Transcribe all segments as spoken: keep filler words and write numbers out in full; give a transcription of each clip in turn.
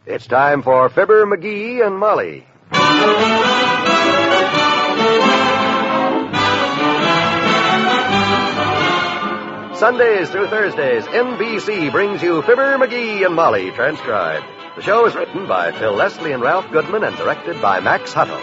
It's time for Fibber, McGee, and Molly. Sundays through Thursdays, N B C brings you Fibber, McGee, and Molly, transcribed. The show is written by Phil Leslie and Ralph Goodman and directed by Max Hutto.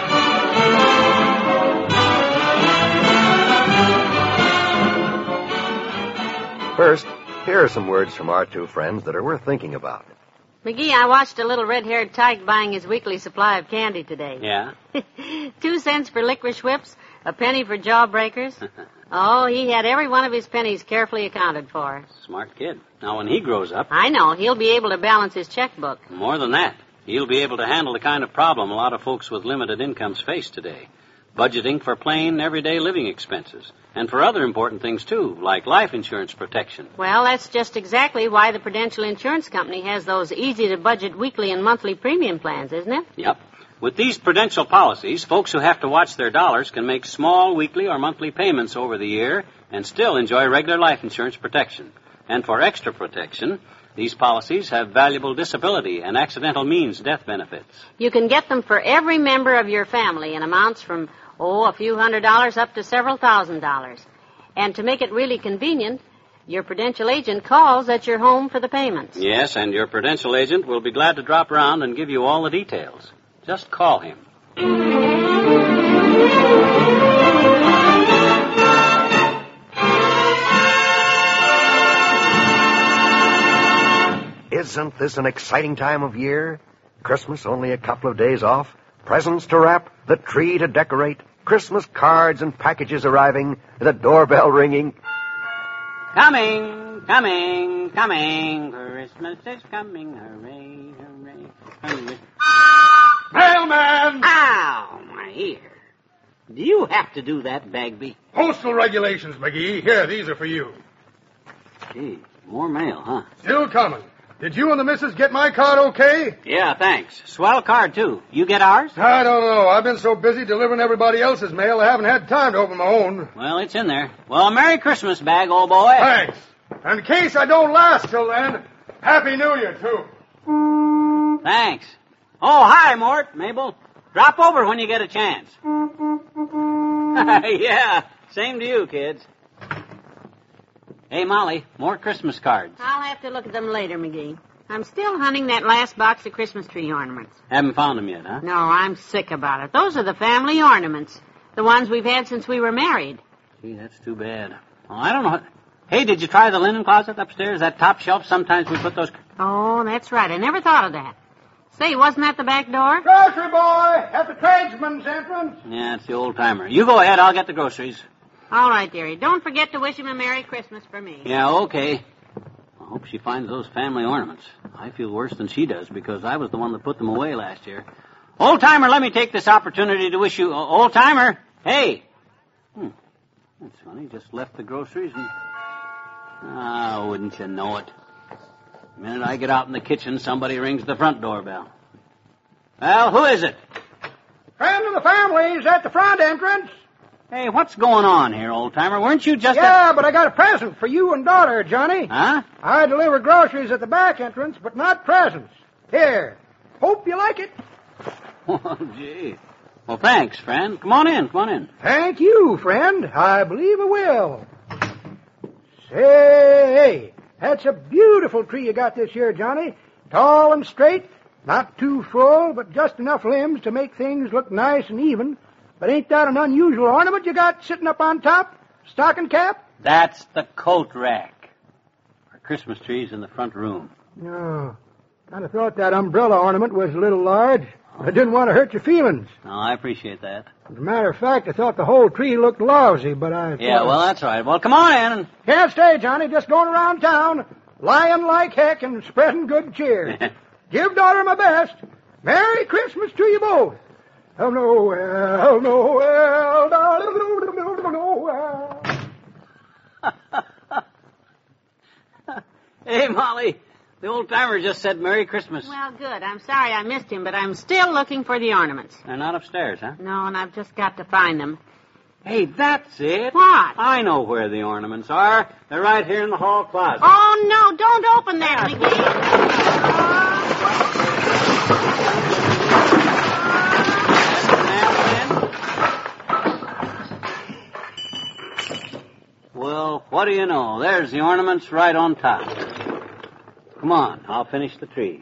First, here are some words from our two friends that are worth thinking about. McGee, I watched a little red-haired tyke buying his weekly supply of candy today. Yeah? Two cents for licorice whips, a penny for jawbreakers. Oh, he had every one of his pennies carefully accounted for. Smart kid. Now, when he grows up... I know. He'll be able to balance his checkbook. More than that. He'll be able to handle the kind of problem a lot of folks with limited incomes face today. Budgeting for plain, everyday living expenses. And for other important things, too, like life insurance protection. Well, that's just exactly why the Prudential Insurance Company has those easy-to-budget weekly and monthly premium plans, isn't it? Yep. With these Prudential policies, folks who have to watch their dollars can make small weekly or monthly payments over the year and still enjoy regular life insurance protection. And for extra protection, these policies have valuable disability and accidental means death benefits. You can get them for every member of your family in amounts from, oh, a few hundred dollars up to several thousand dollars. And to make it really convenient, your Prudential agent calls at your home for the payments. Yes, and your Prudential agent will be glad to drop around and give you all the details. Just call him. Isn't this an exciting time of year? Christmas only a couple of days off, presents to wrap, the tree to decorate, Christmas cards and packages arriving, the doorbell ringing. Coming, coming, coming, Christmas is coming, hooray, hooray, hooray. Mailman! Ow, my ear. Do you have to do that, Bagby? Postal regulations, McGee. Here, these are for you. Gee, more mail, huh? Still coming. Did you and the missus get my card okay? Yeah, thanks. Swell card, too. You get ours? I don't know. I've been so busy delivering everybody else's mail, I haven't had time to open my own. Well, it's in there. Well, Merry Christmas, Bag, old boy. Thanks. And in case I don't last till then, Happy New Year, too. Thanks. Oh, hi, Mort, Mabel. Drop over when you get a chance. Yeah, same to you, kids. Hey, Molly, more Christmas cards. I'll have to look at them later, McGee. I'm still hunting that last box of Christmas tree ornaments. Haven't found them yet, huh? No, I'm sick about it. Those are the family ornaments. The ones we've had since we were married. Gee, that's too bad. Oh, I don't know. Hey, did you try the linen closet upstairs? That top shelf, sometimes we put those... Oh, that's right. I never thought of that. Say, wasn't that the back door? Grocery boy at the tradesman's entrance. Yeah, it's the old timer. You go ahead, I'll get the groceries. All right, dearie. Don't forget to wish him a Merry Christmas for me. Yeah, okay. I hope she finds those family ornaments. I feel worse than she does because I was the one that put them away last year. Old timer, let me take this opportunity to wish you... Old timer, hey. Hmm. That's funny. Just left the groceries and... Ah, wouldn't you know it. The minute I get out in the kitchen, somebody rings the front doorbell. Well, who is it? Friend of the family's at the front entrance. Hey, what's going on here, old-timer? Weren't you just... Yeah, a... but I got a present for you and daughter, Johnny. Huh? I deliver groceries at the back entrance, but not presents. Here. Hope you like it. Oh, gee. Well, thanks, friend. Come on in, come on in. Thank you, friend. I believe I will. Say, that's a beautiful tree you got this year, Johnny. Tall and straight, not too full, but just enough limbs to make things look nice and even. But ain't that an unusual ornament you got sitting up on top? Stocking cap? That's the coat rack. Our Christmas tree's in the front room. No. Kind of thought that umbrella ornament was a little large. I didn't want to hurt your feelings. Oh, I appreciate that. As a matter of fact, I thought the whole tree looked lousy, but I... Yeah, well, that's all right. Well, come on in. And... Can't stay, Johnny. Just going around town, lying like heck and spreading good cheer. Give daughter my best. Merry Christmas to you both. Oh, Noel, oh, Noel, darling, Noel. Hey, Molly, the old-timer just said Merry Christmas. Well, good. I'm sorry I missed him, but I'm still looking for the ornaments. They're not upstairs, huh? No, and I've just got to find them. Hey, that's it. What? I know where the ornaments are. They're right here in the hall closet. Oh, no, don't open that, McGee. what do you know? There's the ornaments right on top. Come on, I'll finish the tree.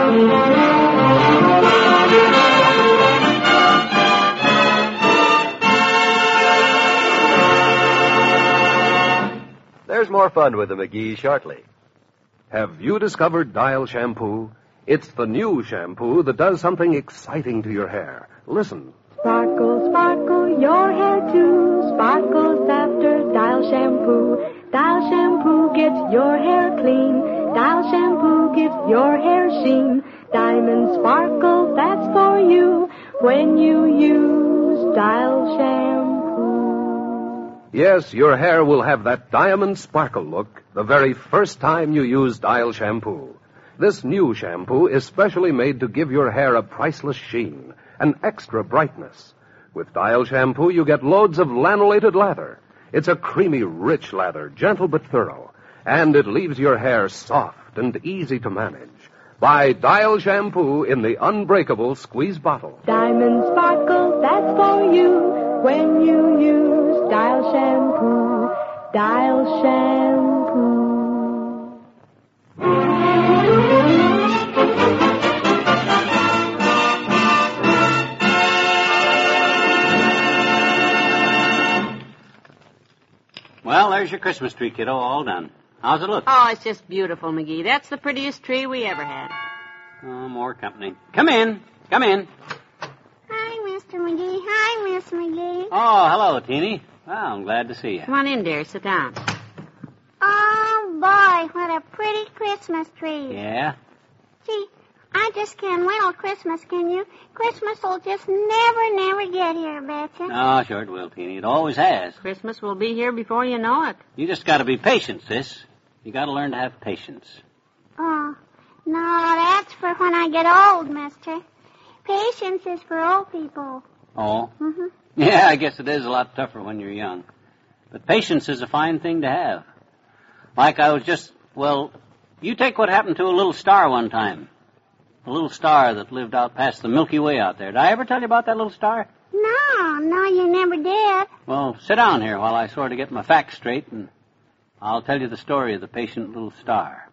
There's more fun with the McGee shortly. Have you discovered Dial Shampoo? It's the new shampoo that does something exciting to your hair. Listen. Sparkle, sparkle, your hair too sparkles after Dial Shampoo. Dial Shampoo gets your hair clean. Dial Shampoo gives your hair sheen. Diamond sparkle, that's for you when you use Dial Shampoo. Yes, your hair will have that diamond sparkle look the very first time you use Dial Shampoo. This new shampoo is specially made to give your hair a priceless sheen, an extra brightness. With Dial Shampoo, you get loads of lanolated lather. It's a creamy, rich lather, gentle but thorough, and it leaves your hair soft and easy to manage. Buy Dial Shampoo in the unbreakable squeeze bottle. Diamond sparkle, that's for you when you use Dial Shampoo. Dial Shampoo. Well, there's your Christmas tree, kiddo, all done. How's it look? Oh, it's just beautiful, McGee. That's the prettiest tree we ever had. Oh, more company. Come in. Come in. Hi, Mister McGee. Hi, Miss McGee. Oh, hello, Teeny. Well, I'm glad to see you. Come on in, dear. Sit down. Oh, boy, what a pretty Christmas tree. Yeah? Gee, I just can't wait till Christmas, can you? Christmas will just never, never get here, betcha. Oh, sure it will, Teeny. It always has. Christmas will be here before you know it. You just got to be patient, sis. You got to learn to have patience. Oh, no, that's for when I get old, mister. Patience is for old people. Oh? Mm-hmm. Yeah, I guess it is a lot tougher when you're young. But patience is a fine thing to have. Like I was just, well, you take what happened to a little star one time. A little star that lived out past the Milky Way out there. Did I ever tell you about that little star? No, no, you never did. Well, sit down here while I sort of get my facts straight, and I'll tell you the story of the patient little star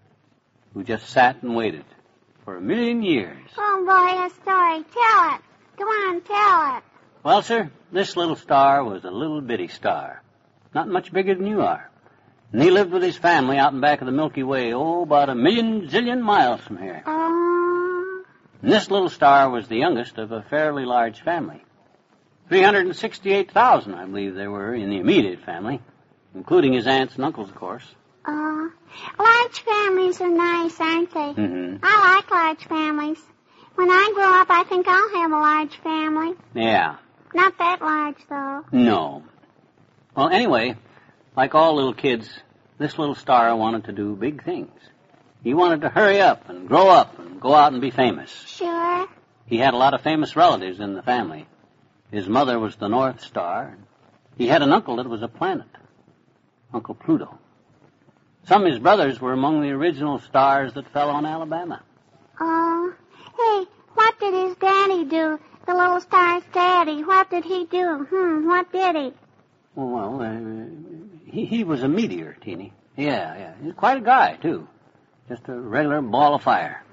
who just sat and waited for a million years. Oh, boy, a story. Tell it. Go on, tell it. Well, sir, this little star was a little bitty star. Not much bigger than you are. And he lived with his family out in back of the Milky Way, oh, about a million zillion miles from here. Oh. And this little star was the youngest of a fairly large family. three hundred sixty-eight thousand, I believe there were in the immediate family, including his aunts and uncles, of course. Oh. Large families are nice, aren't they? Mm-hmm. I like large families. When I grow up, I think I'll have a large family. Yeah. Not that large, though. No. Well, anyway, like all little kids, this little star wanted to do big things. He wanted to hurry up and grow up and go out and be famous. Sure. He had a lot of famous relatives in the family. His mother was the North Star. He had an uncle that was a planet, Uncle Pluto. Some of his brothers were among the original stars that fell on Alabama. Oh. Hey, what did his daddy do? The little star's daddy. What did he do? Hmm, what did he? Well, uh, he, he was a meteor, Teeny. Yeah, yeah. He's quite a guy, too. Just a regular ball of fire.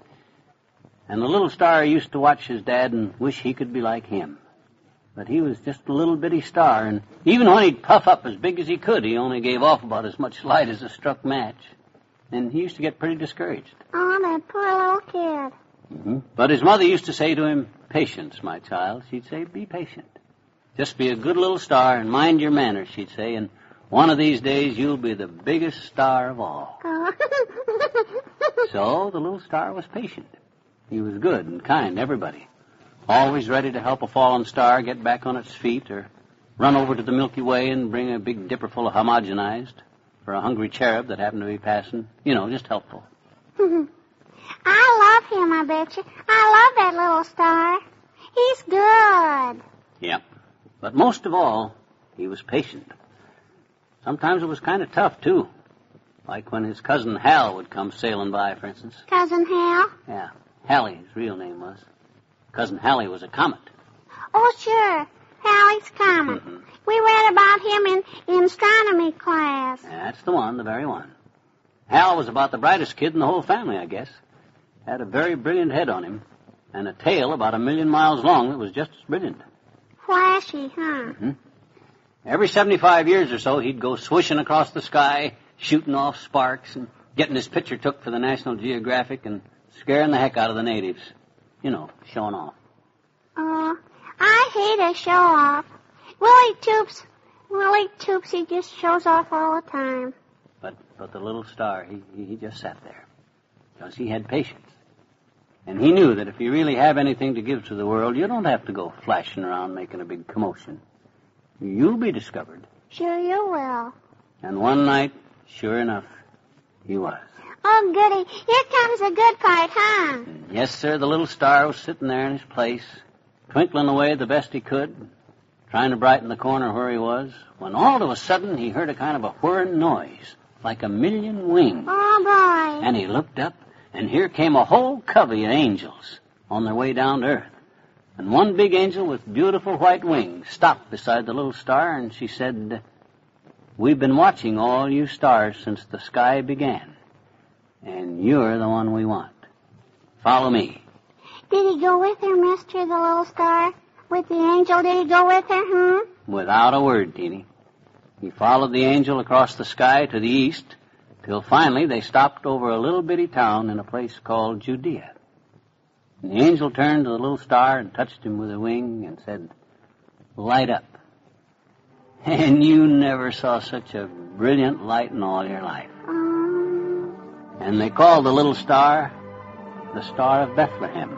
And the little star used to watch his dad and wish he could be like him. But he was just a little bitty star, and even when he'd puff up as big as he could, he only gave off about as much light as a struck match. And he used to get pretty discouraged. Oh, that poor little kid. Mm-hmm. But his mother used to say to him, "Patience, my child." She'd say, "Be patient. Just be a good little star and mind your manners," she'd say, "and one of these days you'll be the biggest star of all." Oh. So the little star was patient. He was good and kind to everybody. Always ready to help a fallen star get back on its feet or run over to the Milky Way and bring a big dipper full of homogenized for a hungry cherub that happened to be passing. You know, just helpful. I love him, I bet you. I love that little star. He's good. Yep. But most of all, he was patient. Sometimes it was kind of tough, too. Like when his cousin Hal would come sailing by, for instance. Cousin Hal? Yeah. Hallie, his real name was. Cousin Hallie was a comet. Oh, sure. Halley's Comet. Mm-hmm. We read about him in, in astronomy class. That's the one, the very one. Hal was about the brightest kid in the whole family, I guess. Had a very brilliant head on him, and a tail about a million miles long that was just as brilliant. Flashy, huh? Mm-hmm. Every seventy-five years or so, he'd go swishing across the sky, shooting off sparks, and getting his picture took for the National Geographic, and scaring the heck out of the natives. You know, showing off. Oh, I hate a show-off. Willie Toops, Willie Toops, he just shows off all the time. But but the little star, he, he just sat there. Because he had patience. And he knew that if you really have anything to give to the world, you don't have to go flashing around making a big commotion. You'll be discovered. Sure you will. And one night, sure enough, he was. Oh, goody. Here comes the good part, huh? Yes, sir, the little star was sitting there in his place, twinkling away the best he could, trying to brighten the corner where he was, when all of a sudden he heard a kind of a whirring noise, like a million wings. Oh, boy. And he looked up, and here came a whole covey of angels on their way down to earth. And one big angel with beautiful white wings stopped beside the little star, and she said, "We've been watching all you stars since the sky began, and you're the one we want. Follow me." Did he go with her, mister, the little star? With the angel, did he go with her, hmm? Without a word, Teeny. He followed the angel across the sky to the east, till finally they stopped over a little bitty town in a place called Judea. And the angel turned to the little star and touched him with a wing and said, "Light up." And you never saw such a brilliant light in all your life. Um... And they called the little star the Star of Bethlehem.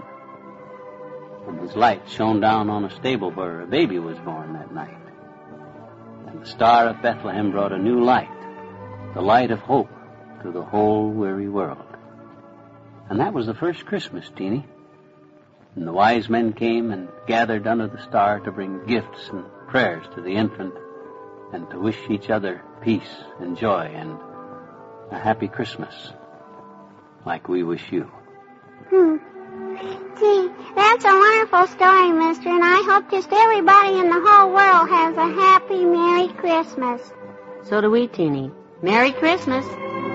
And his light shone down on a stable where a baby was born that night. And the Star of Bethlehem brought a new light, the light of hope to the whole weary world. And that was the first Christmas, Teeny. And the wise men came and gathered under the star to bring gifts and prayers to the infant and to wish each other peace and joy and a happy Christmas, like we wish you. Hmm. Gee, that's a wonderful story, mister, and I hope just everybody in the whole world has a happy, Merry Christmas. So do we, Teeny. Merry Christmas.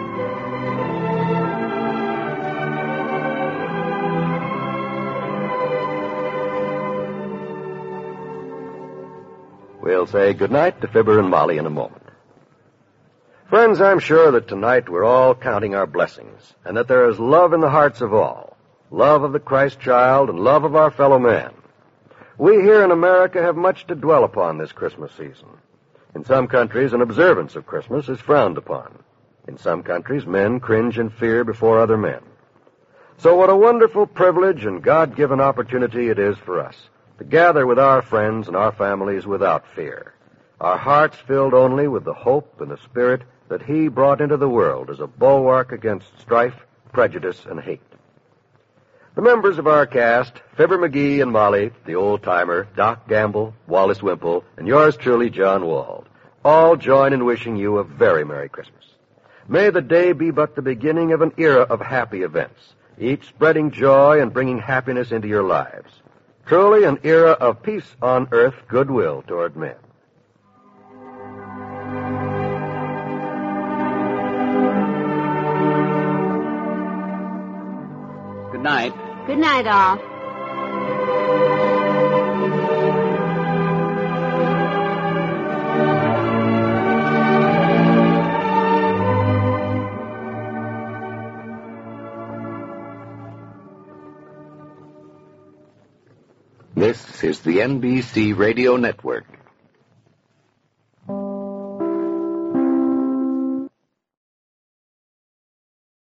We'll say goodnight to Fibber and Molly in a moment. Friends, I'm sure that tonight we're all counting our blessings, and that there is love in the hearts of all. Love of the Christ child and love of our fellow man. We here in America have much to dwell upon this Christmas season. In some countries, an observance of Christmas is frowned upon. In some countries, men cringe in fear before other men. So what a wonderful privilege and God-given opportunity it is for us to gather with our friends and our families without fear, our hearts filled only with the hope and the spirit that He brought into the world as a bulwark against strife, prejudice, and hate. The members of our cast, Fibber McGee and Molly, the old-timer, Doc Gamble, Wallace Wimple, and yours truly, John Wald, all join in wishing you a very Merry Christmas. May the day be but the beginning of an era of happy events, each spreading joy and bringing happiness into your lives. Truly an era of peace on earth, goodwill toward men. Good night. Good night, all. This is the N B C Radio Network.